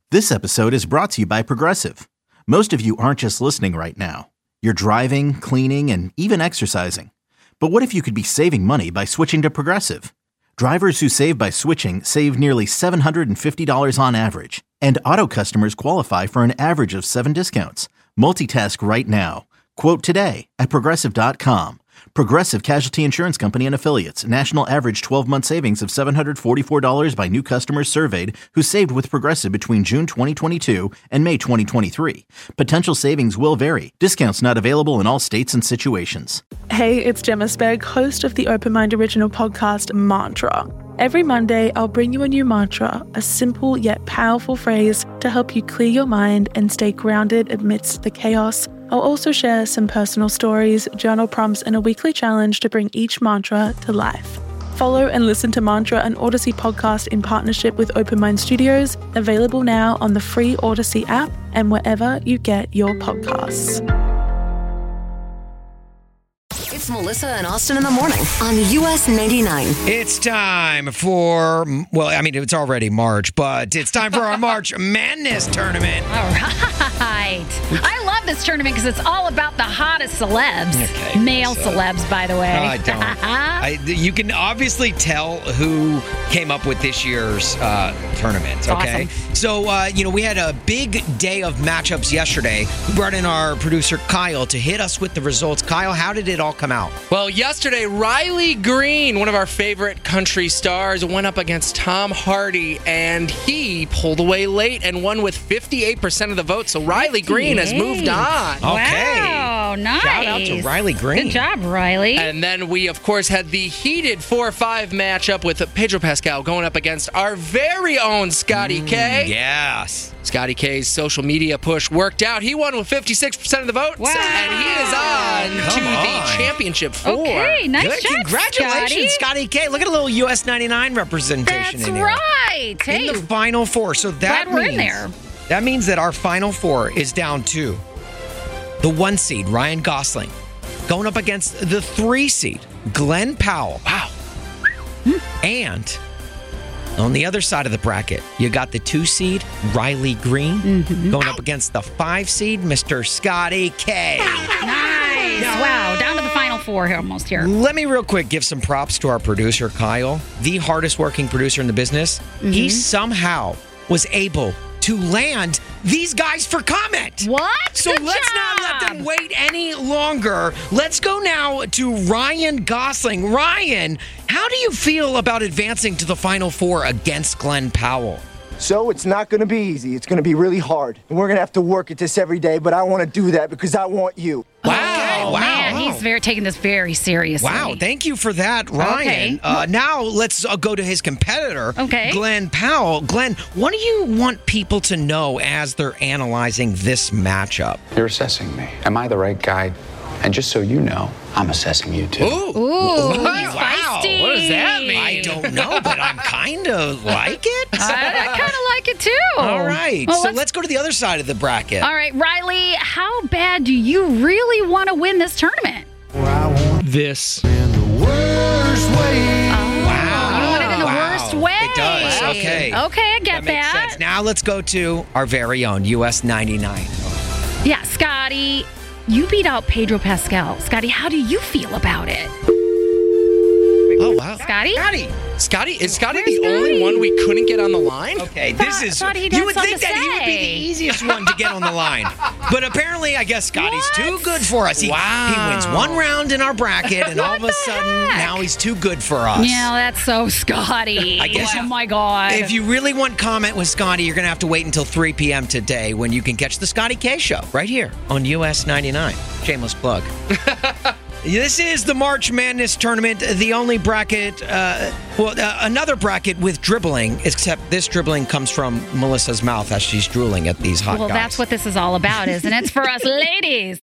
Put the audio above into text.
This episode is brought to you by Progressive. Most of you aren't just listening right now. You're driving, cleaning, and even exercising. But what if you could be saving money by switching to Progressive? Drivers who save by switching save nearly $750 on average. And auto customers qualify for an average of 7 discounts. Multitask right now. Quote today at Progressive.com. Progressive Casualty Insurance Company and Affiliates. National average 12-month savings of $744 by new customers surveyed who saved with Progressive between June 2022 and May 2023. Potential savings will vary. Discounts not available in all states and situations. Hey, it's Gemma Spegg, host of the Open Mind original podcast, Mantra. Every Monday, I'll bring you a new mantra, a simple yet powerful phrase to help you clear your mind and stay grounded amidst the chaos. I'll also share some personal stories, journal prompts, and a weekly challenge to bring each mantra to life. Follow and listen to Mantra, an Odyssey podcast in partnership with Open Mind Studios, available now on the free Odyssey app and wherever you get your podcasts. It's Melissa and Austin in the morning on US 99. It's time for, it's already March, but it's time for our March Madness tournament. All right. I love this tournament because it's all about the hottest celebs. Okay, Male celebs, by the way. I don't. You can obviously tell who came up with this year's tournament, okay? Awesome. So, we had a big day of matchups yesterday. We brought in our producer, Kyle, to hit us with the results. Kyle, how did it all come out? Well, yesterday, Riley Green, one of our favorite country stars, went up against Tom Hardy, and he pulled away late and won with 58% of the vote. So Riley Green has moved on. Okay. Wow, nice. Shout out to Riley Green. Good job, Riley. And then we, of course, had the heated 4-5 matchup with Pedro Pascal going up against our very own Scotty K. Yes. Scotty K's social media push worked out. He won with 56% of the votes. Wow. And he is on to the championship 4. Okay, nice Good. job, Congratulations, Scotty K. Look at a little US 99 representation That's in here. right. Hey, In the Final Four. So that glad we're means, in there. That means that our Final Four is down to the 1 seed, Ryan Gosling, going up against the 3 seed, Glenn Powell. Wow. And on the other side of the bracket, you got the 2 seed, Riley Green, going up against the 5 seed, Mr. Scotty K. Nice. Wow, down to the final 4 here almost here. Let me real quick give some props to our producer, Kyle, the hardest working producer in the business. He somehow was able to land these guys for comment. What? So Good let's job. not let them wait any longer. Let's go now to Ryan Gosling. Ryan, how do you feel about advancing to the Final Four against Glenn Powell? So it's not going to be easy. It's going to be really hard. And we're going to have to work at this every day, but I want to do that because I want you. Wow. Man, he's taking this very seriously. Wow, thank you for that, Ryan. Okay. Now let's go to his competitor, Okay. Glenn Powell. Glenn, what do you want people to know as they're analyzing this matchup? You're assessing me. Am I the right guy? And just so you know, I'm assessing you too. Ooh, Wow. feisty. What does that mean? I don't know, but I'm kind of like it. I kind of like it too. All right, Well, so let's go to the other side of the bracket. All right, Riley, how bad do you really want to win this tournament? This. Wow. You want it in the worst way. It does, okay. Okay, I get That makes sense. Now let's go to our very own US 99. Yeah, Scotty, you beat out Pedro Pascal. Scotty, how do you feel about it? Oh, wow. Scotty? Is Scotty Where's the only Scotty? one we couldn't get on the line? Okay, this is. thought he'd You have would something think to that he would be the say. easiest one to get on the line, but apparently, I guess Scotty's What? too good for us. He wins one round in our bracket, and all of a What the sudden, heck? now he's too good for us. Yeah, that's so Scotty. I guess oh my God. If you really want comment with Scotty, you're going to have to wait until 3 p.m. today when you can catch the Scotty K Show right here on US 99. Shameless plug. This is the March Madness tournament, the only bracket, another bracket with dribbling, except this dribbling comes from Melissa's mouth as she's drooling at these hot guys. Well, that's what this is all about, isn't it? It's for us ladies.